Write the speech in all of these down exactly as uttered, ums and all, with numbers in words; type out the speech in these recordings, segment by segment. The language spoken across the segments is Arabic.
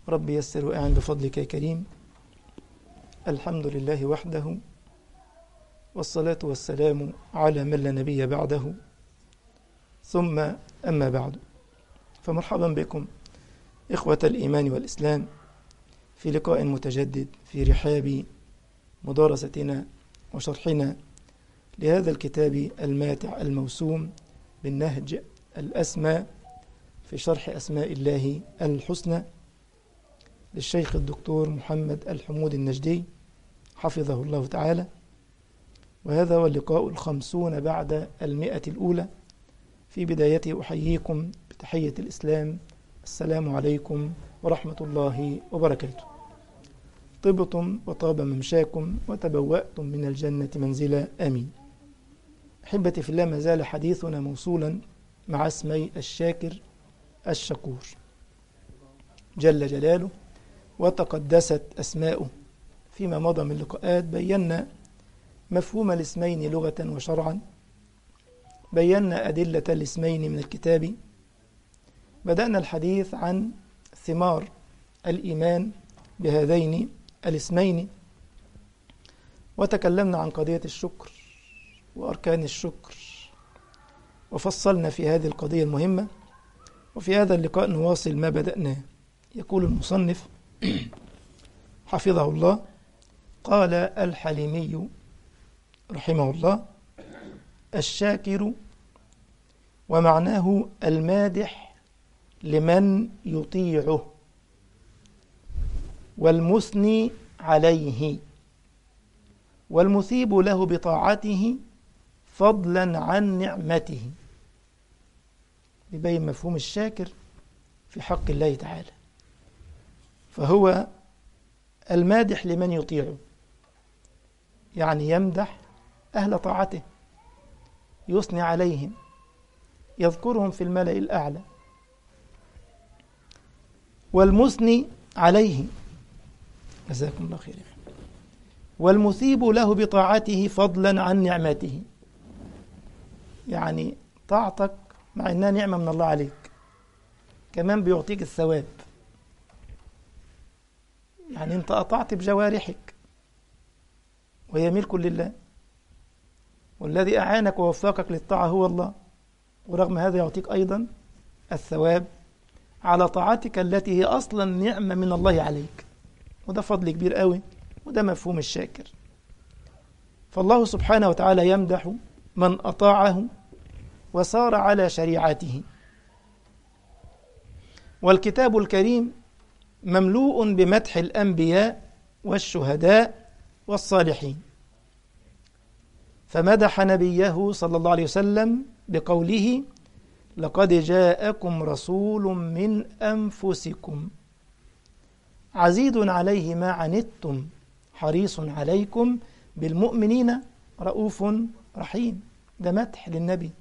رب يسر وأعن بفضلك يا كريم. الحمد لله وحده، والصلاة والسلام على من لا نبي بعده، ثم أما بعد، فمرحبا بكم إخوة الإيمان والإسلام في لقاء متجدد في رحاب مدارستنا وشرحنا لهذا الكتاب الماتع الموسوم بالنهج الأسمى في شرح أسماء الله الحسنى للشيخ الدكتور محمد الحمود النجدي حفظه الله تعالى. وهذا هو اللقاء الخمسون بعد المئة الأولى. في بدايته أحييكم بتحية الإسلام، السلام عليكم ورحمة الله وبركاته. طبتم وطاب ممشاكم وتبوأتم من الجنة منزلا، آمين. أحبتي في الله، ما زال حديثنا موصولا مع اسمي الشاكر الشكور جل جلاله وتقدست أسماؤه. فيما مضى من لقاءات بينا مفهوم الاسمين لغة وشرعا، بينا أدلة الاسمين من الكتاب، بدأنا الحديث عن ثمار الإيمان بهذين الاسمين، وتكلمنا عن قضية الشكر وأركان الشكر، وفصلنا في هذه القضية المهمة. وفي هذا اللقاء نواصل ما بدأناه. يقول المصنف حفظه الله: قال الحليمي رحمه الله: الشاكر ومعناه المادح لمن يطيعه، والمثني عليه، والمثيب له بطاعته فضلا عن نعمته. يبين مفهوم الشاكر في حق الله تعالى، فهو المادح لمن يطيعه، يعني يمدح أهل طاعته، يثني عليهم، يذكرهم في الملأ الأعلى. والمثني عليه، جزاكم الله خير، والمثيب له بطاعته فضلا عن نعمته، يعني طاعتك مع إنها نعمة من الله عليك كمان بيعطيك الثواب. يعني أنت أطعت بجوارحك وهي ملك لله، والذي أعانك ووفقك للطاعة هو الله، ورغم هذا يعطيك أيضا الثواب على طاعتك التي هي أصلا نعمة من الله عليك. وده فضل كبير قوي، وده مفهوم الشاكر. فالله سبحانه وتعالى يمدح من أطاعه وسار على شريعته. والكتاب الكريم مملوء بمدح الأنبياء والشهداء والصالحين، فمدح نبيه صلى الله عليه وسلم بقوله: لقد جاءكم رسول من أنفسكم عزيز عليه ما عنتم حريص عليكم بالمؤمنين رؤوف رحيم. ده مدح للنبي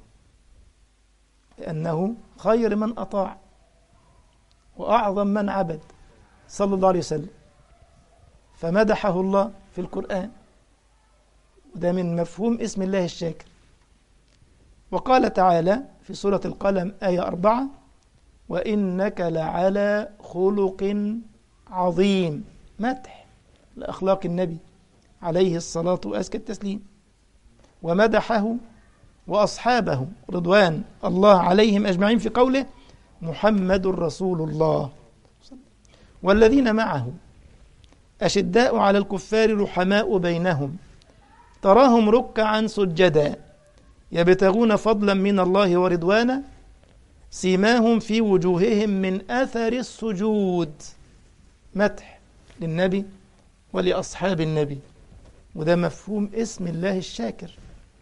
لأنه خير من أطاع وأعظم من عبد صلى الله عليه وسلم، فمدحه الله في القرآن، وده من مفهوم اسم الله الشاكر. وقال تعالى في سورة القلم آية أربعة: وإنك لعلى خلق عظيم. مدح لأخلاق النبي عليه الصلاة وأزكى التسليم. ومدحه وأصحابه رضوان الله عليهم أجمعين في قوله: محمد رسول الله والذين معه أشداء على الكفار رحماء بينهم تراهم ركعا سجدا يبتغون فضلا من الله ورضوانا سيماهم في وجوههم من أثر السجود. مدح للنبي ولأصحاب النبي، وده مفهوم اسم الله الشاكر.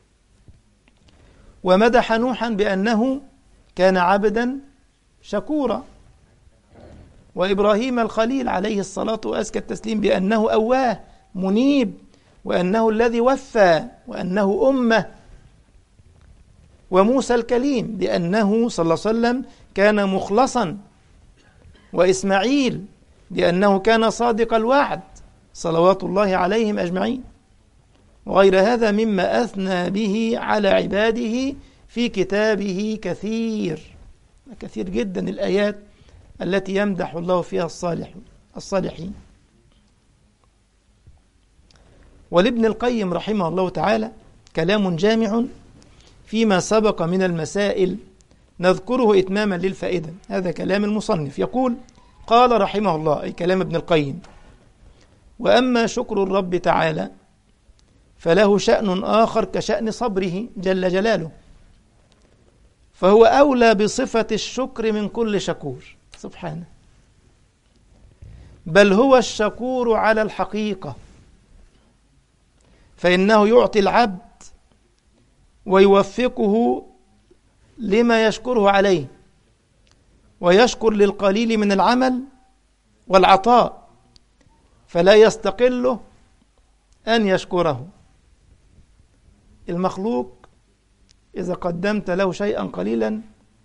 ومدح نوحا بأنه كان عبدا شكورا، وإبراهيم الخليل عليه الصلاة وأزكى التسليم بأنه أواه منيب، وأنه الذي وفى، وأنه أمة. وموسى الكليم بأنه صلى الله عليه وسلم كان مخلصا، وإسماعيل بأنه كان صادق الوعد صلوات الله عليهم أجمعين. وغير هذا مما أثنى به على عباده في كتابه كثير كثير جدا الآيات التي يمدح الله فيها الصالح الصالحين. ولابن القيم رحمه الله تعالى كلام جامع فيما سبق من المسائل نذكره إتماما للفائدة. هذا كلام المصنف، يقول: قال رحمه الله، أي كلام ابن القيم: وأما شكر الرب تعالى فله شأن آخر كشأن صبره جل جلاله، فهو أولى بصفة الشكر من كل شكور سبحانه، بل هو الشكور على الحقيقة، فإنه يعطي العبد ويوفقه لما يشكره عليه، ويشكر للقليل من العمل والعطاء، فلا يستقله أن يشكره. المخلوق إذا قدمت له شيئا قليلا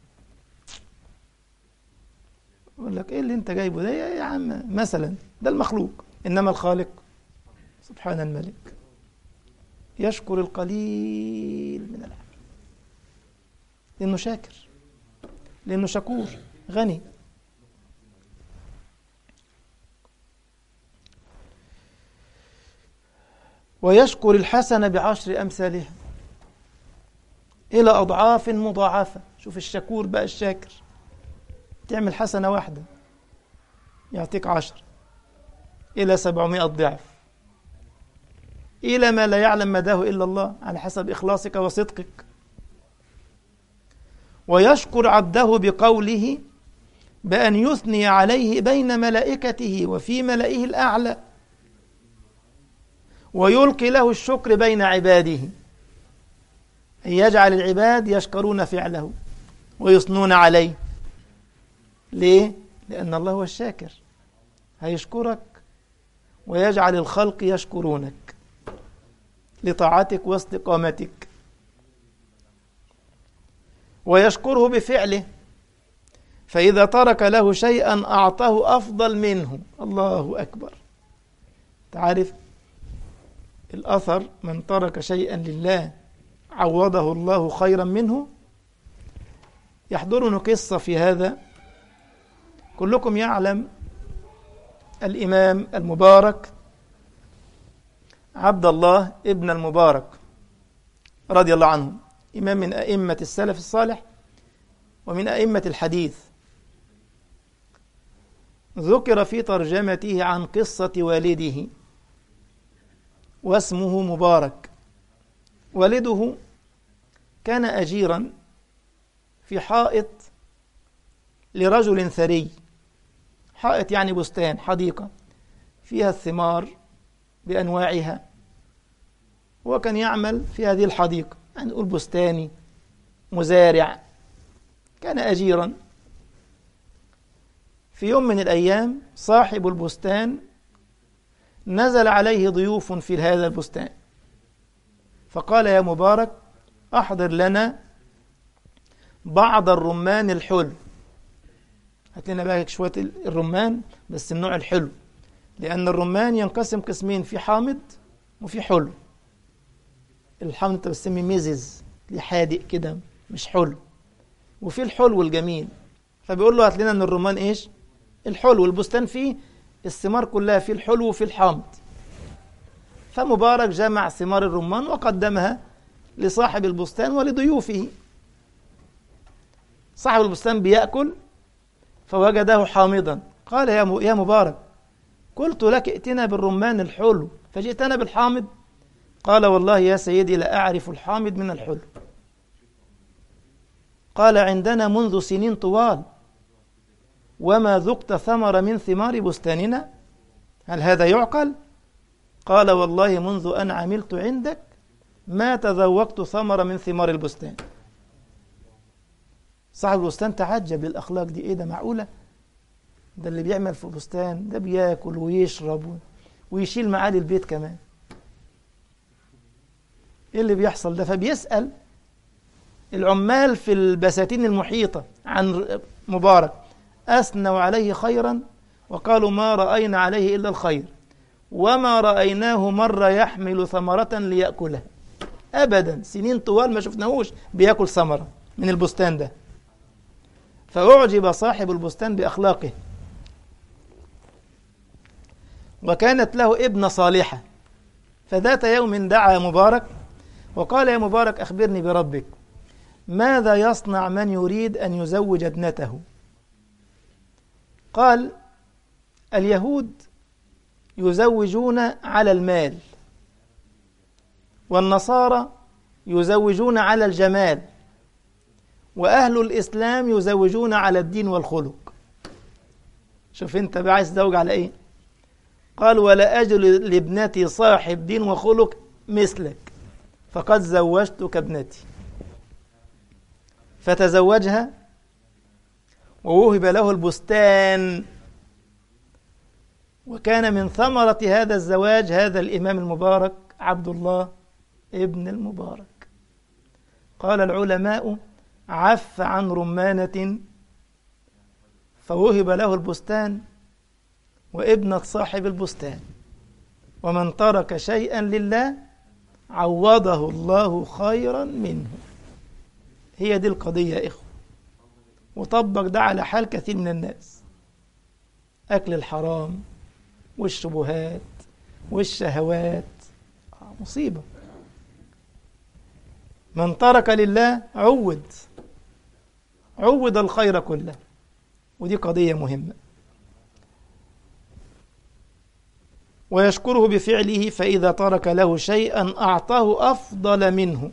يقول لك إيه اللي أنت جايبه ده يا عم، مثلا ده المخلوق. إنما الخالق سبحان الملك يشكر القليل من العمل، لأنه شاكر، لأنه شكور غني. ويشكر الحسنة بعشر أمثالها إلى أضعاف مضاعفة. شوف الشكور بقى الشاكر، تعمل حسنة واحدة يعطيك عشر إلى سبعمائة ضعف، إلى ما لا يعلم مداه إلا الله، على حسب إخلاصك وصدقك. ويشكر عبده بقوله بأن يثني عليه بين ملائكته وفي ملائه الأعلى، ويلقي له الشكر بين عباده، أن يجعل العباد يشكرون فعله ويثنون عليه. ليه؟ لأن الله هو الشاكر، هيشكرك ويجعل الخلق يشكرونك لطاعتك واستقامتك. ويشكره بفعله، فإذا ترك له شيئا أعطاه أفضل منه. الله أكبر. تعرف الأثر: من ترك شيئا لله عوضه الله خيرا منه. يحضرني قصة في هذا. كلكم يعلم الإمام المبارك عبد الله ابن المبارك رضي الله عنه، إمام من أئمة السلف الصالح ومن أئمة الحديث. ذكر في ترجمته عن قصة والده، واسمه مبارك. والده كان أجيرا في حائط لرجل ثري. حائط يعني بستان، حديقة فيها الثمار بأنواعها، وكان يعمل في هذه الحديقة، يعني نقول بستاني مزارع. كان أجيرا. في يوم من الأيام صاحب البستان نزل عليه ضيوف في هذا البستان، فقال: يا مبارك، أحضر لنا بعض الرمان الحلو. هات لنا بقى شوية الرمان بس النوع الحلو، لأن الرمان ينقسم قسمين: في حامض وفي حلو. الحامض انت بتسميه ميزز، حادق كده مش حلو، وفي الحلو الجميل. فبيقول له: هات لنا من الرمان ايش؟ الحلو. البستان فيه الثمار كلها، في الحلو وفي الحامض. فمبارك جمع ثمار الرمان وقدمها لصاحب البستان ولضيوفه. صاحب البستان بيأكل فوجده حامضا، قال: يا مبارك، قلت لك ائتنا بالرمان الحلو فجئتنا بالحامض. قال: والله يا سيدي لا أعرف الحامض من الحلو. قال: عندنا منذ سنين طوال وما ذقت ثمر من ثمار بستاننا، هل هذا يعقل؟ قال: والله منذ أن عملت عندك ما تذوقت ثمر من ثمار البستان. صاحب البستان تعجب للأخلاق دي، إيه ده، معقولة؟ ده اللي بيعمل في البستان ده بياكل ويشرب ويشيل معاه البيت كمان، إيه اللي بيحصل ده؟ فبيسأل العمال في البساتين المحيطة عن مبارك، أثنوا عليه خيرا وقالوا: ما رأينا عليه إلا الخير، وما رأيناه مرة يحمل ثمرة ليأكلها أبدا، سنين طوال ما شفناهوش بيأكل ثمرة من البستان ده. فأعجب صاحب البستان بأخلاقه، وكانت له ابنة صالحة، فذات يوم دعا مبارك وقال: يا مبارك أخبرني بربك، ماذا يصنع من يريد أن يزوج ابنته؟ قال: اليهود يزوجون على المال، والنصارى يزوجون على الجمال، وأهل الإسلام يزوجون على الدين والخلق. شوف أنت بقى عايز تزوج على إيه؟ قال: ولا أجل لابنتي صاحب دين وخلق مثلك، فقد زوجتك ابنتي. فتزوجها ووهب له البستان، وكان من ثمرة هذا الزواج هذا الإمام المبارك عبد الله ابن المبارك. قال العلماء: عف عن رمانة فوهب له البستان وابنة صاحب البستان، ومن ترك شيئا لله عوضه الله خيرا منه. هي دي القضية يا إخوة، وطبق ده على حال كثير من الناس. أكل الحرام والشبهات والشهوات مصيبة. من ترك لله عود عود الخير كله، ودي قضية مهمة. ويشكره بفعله، فإذا ترك له شيئا أعطاه أفضل منه،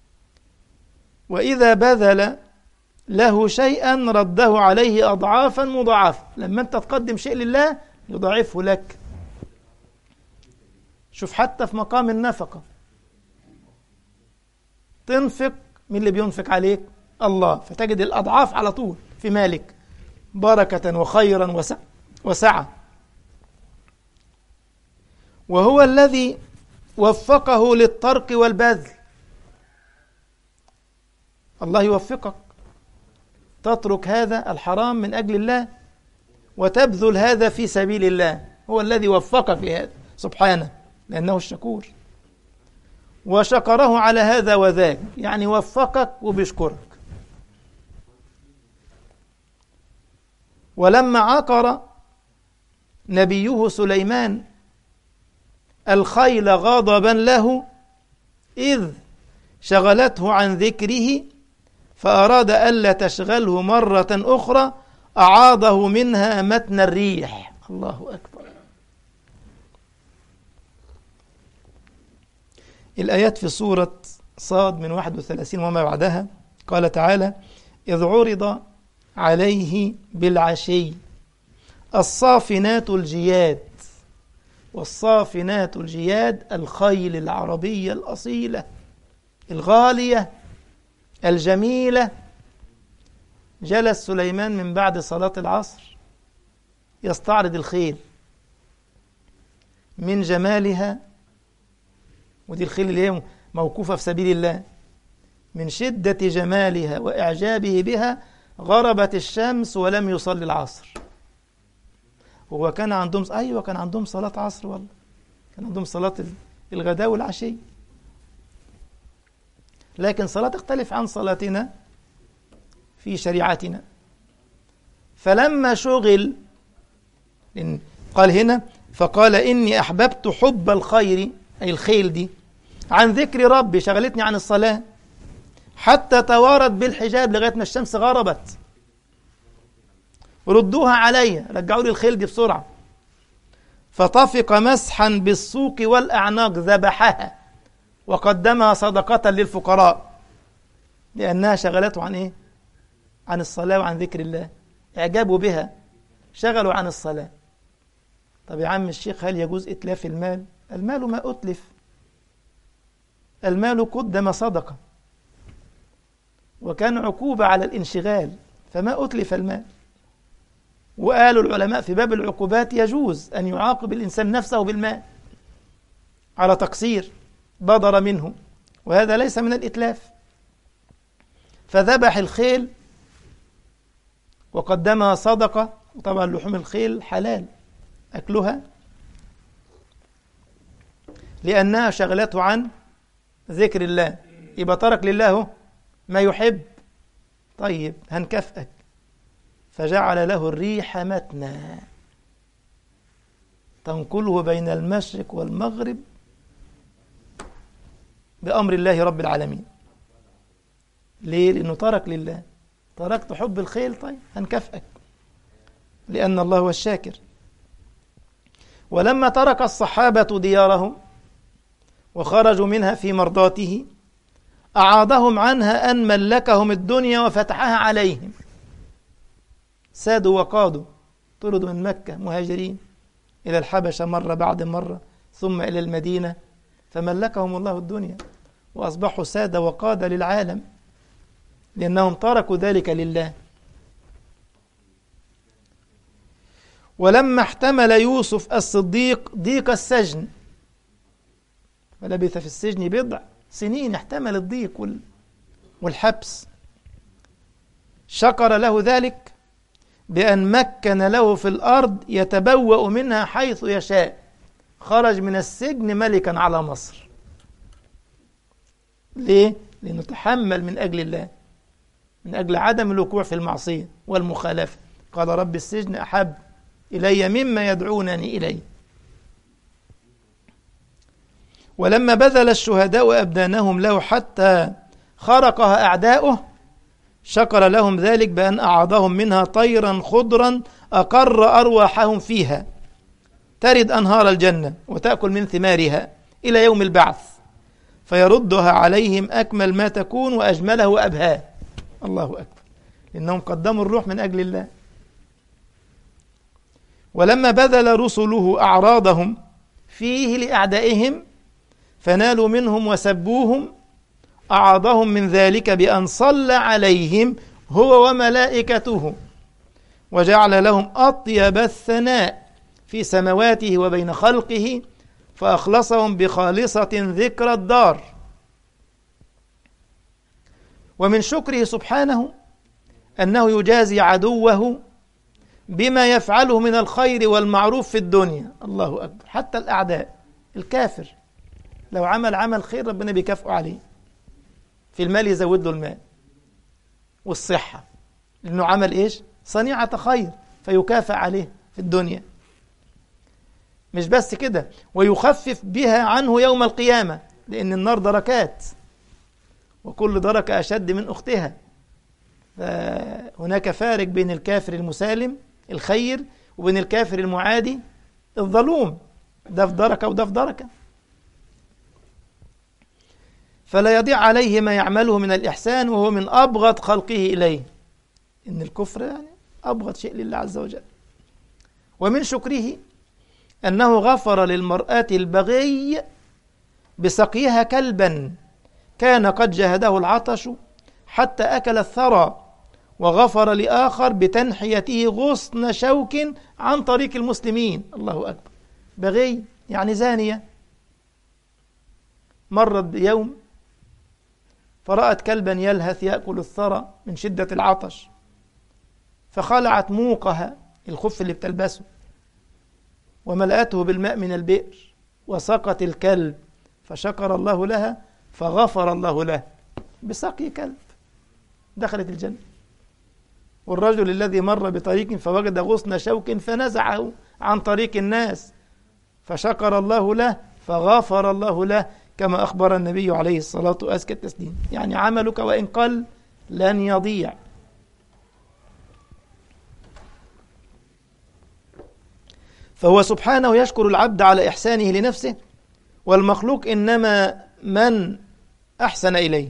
وإذا بذل له شيئا رده عليه أضعافا مضاعفة. لما أنت تقدم شيء لله يضاعفه لك. شوف حتى في مقام النفقة، تنفق، من اللي بينفق عليك؟ الله، فتجد الأضعاف على طول في مالك، بركة وخيرا وسع وسعة. وهو الذي وفقه للترك والبذل. الله يوفقك تترك هذا الحرام من أجل الله وتبذل هذا في سبيل الله. هو الذي وفقك لهذا سبحانه، لأنه الشكور. وشكره على هذا وذاك، يعني وفقك وبيشكرك. ولما عقر نبيه سليمان الخيل غضبا له إذ شغلته عن ذكره، فأراد ألا تشغله مرة أخرى أعاضه منها متن الريح. الله أكبر. الآيات في سورة صاد من واحد وثلاثين وما بعدها، قال تعالى: إذ عرض عليه بالعشي الصافنات الجياد. والصافنات الجياد الخيل العربية الأصيلة الغالية الجميلة. جلس سليمان من بعد صلاة العصر يستعرض الخيل من جمالها، ودي الخيل اللي هي موقوفة في سبيل الله، من شدة جمالها وإعجابه بها غربت الشمس ولم يصلي العصر. هو كان عندهم أيوة كان عندهم صلاة عصر، والله كان عندهم صلاة الغداء والعشي، لكن صلاة تختلف عن صلاتنا في شريعتنا. فلما شغل، قال هنا: فقال إني أحببت حب الخير، أي الخيل دي، عن ذكر ربي، شغلتني عن الصلاة، حتى توارت بالحجاب لغاية ما الشمس غربت. ردوها علي، رجعوا لي الخيل دي بسرعة. فطفق مسحا بالسوق والأعناق، ذبحها وقدمها صدقة للفقراء، لأنها شغلته عن إيه؟ عن الصلاة وعن ذكر الله، إعجابه بها شغلوا عن الصلاة. طب يا عم الشيخ، هل يجوز إتلاف المال؟ المال ما أتلف، المال قدم صدقة، وكان عقوبة على الانشغال، فما أتلف المال. وقالوا العلماء في باب العقوبات يجوز أن يعاقب الإنسان نفسه بالمال على تقصير بدر منه، وهذا ليس من الإتلاف. فذبح الخيل وقدمها صدقة، وطبعا لحوم الخيل حلال أكلها لأنها شغلته عن ذكر الله، يبقى ترك لله ما يحب. طيب هنكافئك فجعل له الريح متنا تنقله بين المشرق والمغرب بأمر الله رب العالمين. ليه؟ لأنه ترك لله. تركت حب الخيل، طيب هنكافئك، لأن الله هو الشاكر. ولما ترك الصحابة ديارهم وخرجوا منها في مرضاته أعاضهم عنها أن ملكهم الدنيا وفتحها عليهم. سادوا وقادوا، طردوا من مكة مهاجرين إلى الحبشة مرة بعد مرة، ثم إلى المدينة، فملكهم الله الدنيا وأصبحوا سادة وقادة للعالم، لأنهم تركوا ذلك لله. ولما احتمل يوسف الصديق ضيق السجن، ولبث في السجن بضع سنين، احتمل الضيق والحبس، شكر له ذلك بأن مكن له في الأرض يتبوأ منها حيث يشاء. خرج من السجن ملكا على مصر. ليه؟ لأنه تحمل من أجل الله، من أجل عدم الوقوع في المعصية والمخالفة. قال رب السجن أحب إلي مما يدعونني إليه. ولما بذل الشهداء أبدانهم له حتى خرقها أعداؤه شكر لهم ذلك بأن أعاضهم منها طيرا خضرا أقر أرواحهم فيها، ترد أنهار الجنة وتأكل من ثمارها إلى يوم البعث، فيردها عليهم أكمل ما تكون وأجمله وأبهاه. الله أكبر، إنهم قدموا الروح من أجل الله. ولما بذل رسله أعراضهم فيه لأعدائهم فنالوا منهم وسبوهم أعاضهم من ذلك بأن صلى عليهم هو وملائكته، وجعل لهم أطيب الثناء في سمواته وبين خلقه، فأخلصهم بخالصة ذكر الدار. ومن شكره سبحانه أنه يجازي عدوه بما يفعله من الخير والمعروف في الدنيا. الله أكبر، حتى الأعداء، الكافر لو عمل عمل خير ربنا بيكافئه عليه. في المال يزود له المال والصحة، لأنه عمل إيش؟ صنيعة خير، فيكافئ عليه في الدنيا. مش بس كده، ويخفف بها عنه يوم القيامة، لأن النار دركات وكل دركة أشد من أختها. فهناك فارق بين الكافر المسالم الخير وبين الكافر المعادي الظلوم، ده في دركة وده في دركة. فلا يضيع عليه ما يعمله من الإحسان، وهو من أبغض خلقه إليه. إن الكفر يعني أبغض شيء لله عز وجل. ومن شكره أنه غفر للمرأة البغي بسقيها كلبا كان قد جهده العطش حتى أكل الثرى، وغفر لآخر بتنحيته غصن شوك عن طريق المسلمين. الله أكبر، بغي يعني زانية، مرت بيوم فرأت كلبا يلهث يأكل الثرى من شدة العطش، فخلعت موقها الخف اللي بتلبسه وملأته بالماء من البئر وسقت الكلب، فشكر الله لها فغفر الله له بسقي كلب، دخلت الجنة. والرجل الذي مر بطريق فوجد غصن شوك فنزعه عن طريق الناس، فشكر الله له فغفر الله له، كما أخبر النبي عليه الصلاة وأزكى التسليم. يعني عملك وإن قل لن يضيع. فهو سبحانه يشكر العبد على إحسانه لنفسه، والمخلوق إنما من أحسن إليه.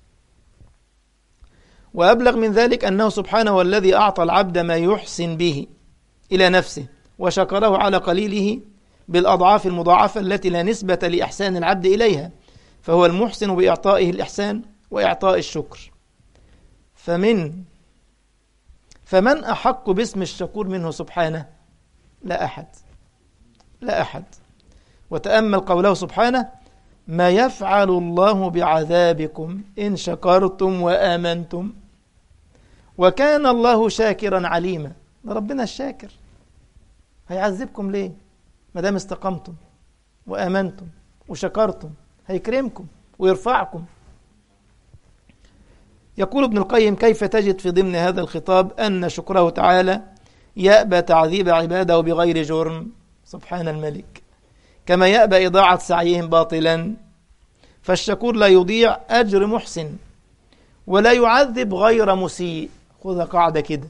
وأبلغ من ذلك أنه سبحانه هو الذي أعطى العبد ما يحسن به إلى نفسه، وشكره على قليله بالأضعاف المضاعفة التي لا نسبة لإحسان العبد إليها، فهو المحسن بإعطائه الإحسان وإعطاء الشكر. فمن فمن أحق باسم الشكور منه سبحانه؟ لا أحد، لا أحد. وتأمل قوله سبحانه: ما يفعل الله بعذابكم إن شكرتم وآمنتم وكان الله شاكرا عليما. ده ربنا الشاكر، هيعذبكم ليه؟ ما دام استقمتم وآمنتم وشكرتم هيكرمكم ويرفعكم. يقول ابن القيم: كيف تجد في ضمن هذا الخطاب أن شكره تعالى يأبى تعذيب عباده بغير جرم؟ سبحان الملك. كما يأبى إضاعة سعيهم باطلا، فالشكور لا يضيع أجر محسن ولا يعذب غير مسيء. خذ قاعدة كده: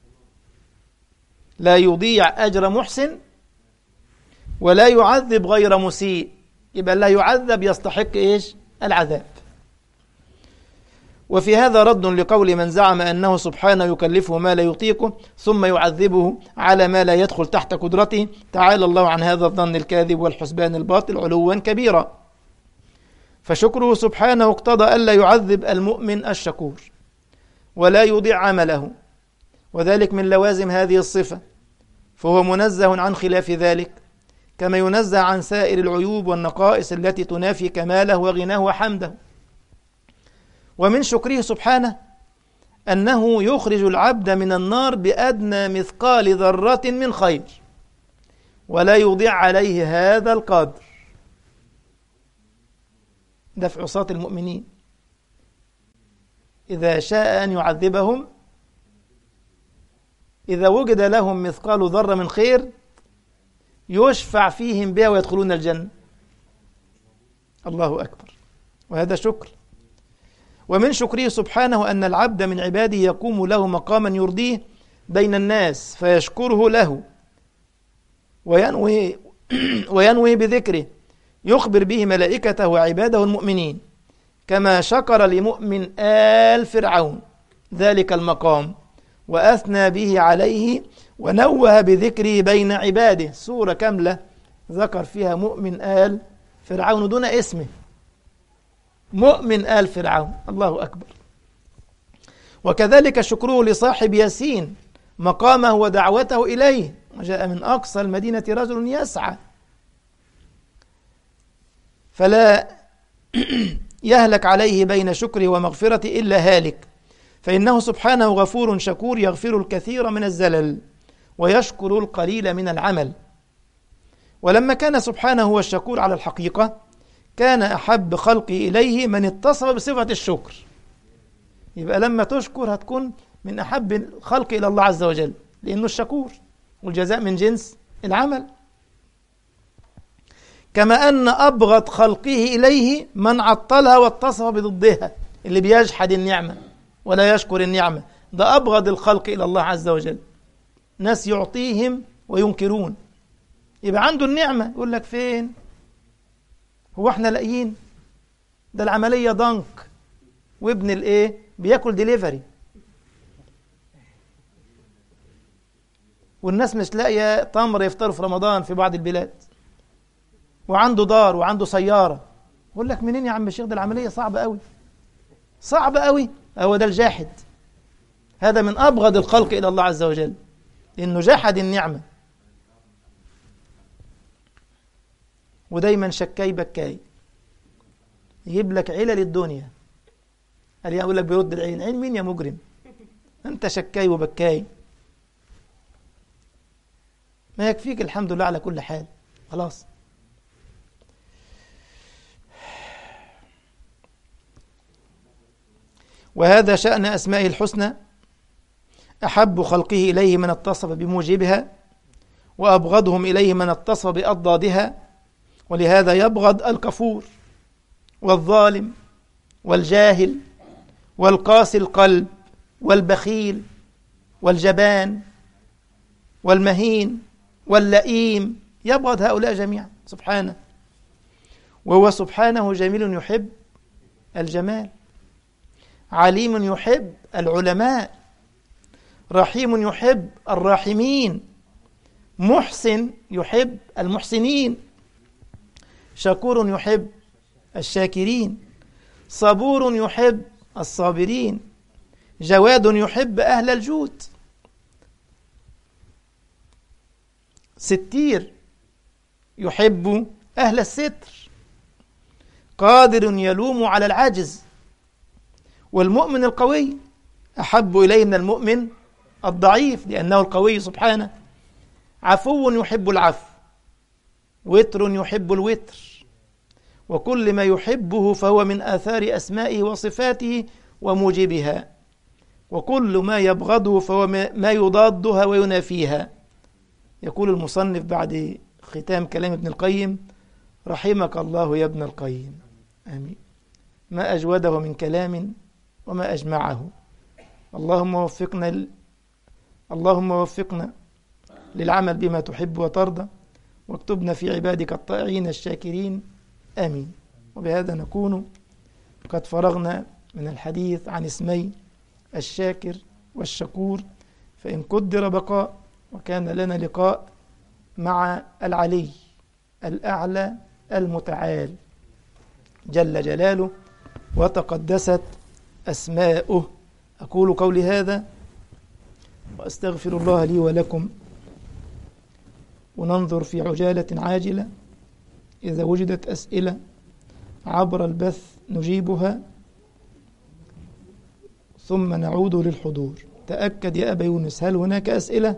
لا يضيع أجر محسن ولا يعذب غير مسيء. يبقى لا يعذب يستحق إيش؟ العذاب. وفي هذا رد لقول من زعم أنه سبحانه يكلفه ما لا يطيقه ثم يعذبه على ما لا يدخل تحت قدرته. تعالى الله عن هذا الظن الكاذب والحسبان الباطل علوا كبيرا. فشكره سبحانه اقتضى ألا يعذب المؤمن الشكور ولا يضيع عمله، وذلك من لوازم هذه الصفة، فهو منزه عن خلاف ذلك، كما ينزه عن سائر العيوب والنقائص التي تنافي كماله وغناه وحمده. ومن شكره سبحانه أنه يخرج العبد من النار بأدنى مثقال ذرة من خير ولا يضيع عليه هذا القدر. ده في عصاة المؤمنين، إذا شاء أن يعذبهم إذا وجد لهم مثقال ذرة من خير يشفع فيهم بها ويدخلون الجنة. الله أكبر. وهذا شكر. ومن شكره سبحانه أن العبد من عباده يقوم له مقاما يرضيه بين الناس فيشكره له وينوي, وينوي بذكره يخبر به ملائكته وعباده المؤمنين، كما شكر لمؤمن آل فرعون ذلك المقام وأثنى به عليه ونوه بذكره بين عباده. سورة كاملة ذكر فيها مؤمن آل فرعون دون اسمه، مؤمن آل فرعون. الله أكبر. وكذلك شكره لصاحب ياسين مقامه ودعوته إليه، وجاء من أقصى المدينة رجل يسعى، فلا يهلك عليه بين شكره ومغفرته إلا هالك، فإنه سبحانه غفور شكور يغفر الكثير من الزلل ويشكر القليل من العمل. ولما كان سبحانه هو الشكور على الحقيقة كان أحب خلقه إليه من اتصف بصفة الشكر. يبقى لما تشكر هتكون من أحب الخلق إلى الله عز وجل، لأنه الشكور والجزاء من جنس العمل. كما أن أبغض خلقه إليه من عطلها واتصف بضدها، اللي بيجحد النعمة ولا يشكر النعمة، ده أبغض الخلق إلى الله عز وجل. ناس يعطيهم وينكرون، يبقى عنده النعمة يقول لك فين؟ هو احنا لاقيين؟ ده العملية ضنك، وابن الايه بياكل ديليفري، والناس مش لاقيه تمر يفطروا في رمضان في بعض البلاد، وعنده دار وعنده سيارة. يقول لك منين يا عم الشيخ؟ ده العملية صعبة قوي، صعبة قوي. هو ده الجاحد، هذا من أبغض الخلق إلى الله عز وجل، لأنه جحد النعمة. ودايما شكاي بكاي، يجيب لك علل الدنيا. قال يقول لك بيرد العين، عين مين يا مجرم؟ أنت شكاي وبكاي، ما يكفيك الحمد لله على كل حال، خلاص. وهذا شأن أسمائه الحسنى، أحب خلقه إليه من اتصف بموجبها وأبغضهم إليه من اتصف بأضدادها. ولهذا يبغض الكفور والظالم والجاهل والقاسي القلب والبخيل والجبان والمهين واللئيم، يبغض هؤلاء جميعا سبحانه. وهو سبحانه جميل يحب الجمال، عليم يحب العلماء، رحيم يحب الراحمين، محسن يحب المحسنين، شكور يحب الشاكرين، صبور يحب الصابرين، جواد يحب أهل الجود، ستير يحب أهل الستر، قادر يلوم على العاجز. والمؤمن القوي أحب إليه من المؤمن الضعيف لأنه القوي سبحانه. عفو يحب العفو، وتر يحب الوتر، وكل ما يحبه فهو من آثار أسمائه وصفاته وموجبها، وكل ما يبغضه فهو ما يضادها وينافيها. يقول المصنف بعد ختام كلام ابن القيم: رحمك الله يا ابن القيم. آمين. ما أجوده من كلام وما أجمعه. اللهم وفقنا ل... اللهم وفقنا للعمل بما تحب وترضى، واكتبنا في عبادك الطائعين الشاكرين. آمين. وبهذا نكون قد فرغنا من الحديث عن اسمي الشاكر والشكور، فإن قدر بقاء وكان لنا لقاء مع العلي الأعلى المتعال جل جلاله وتقدست أسماؤه. أقول قولي هذا وأستغفر الله لي ولكم، وننظر في عجالة عاجلة إذا وجدت أسئلة عبر البث نجيبها ثم نعود للحضور. تأكد يا أبا يونس، هل هناك أسئلة؟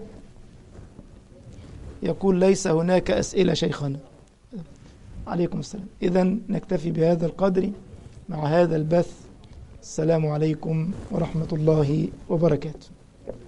يقول ليس هناك أسئلة شيخنا. عليكم السلام. إذن نكتفي بهذا القدر مع هذا البث. السلام عليكم ورحمة الله وبركاته.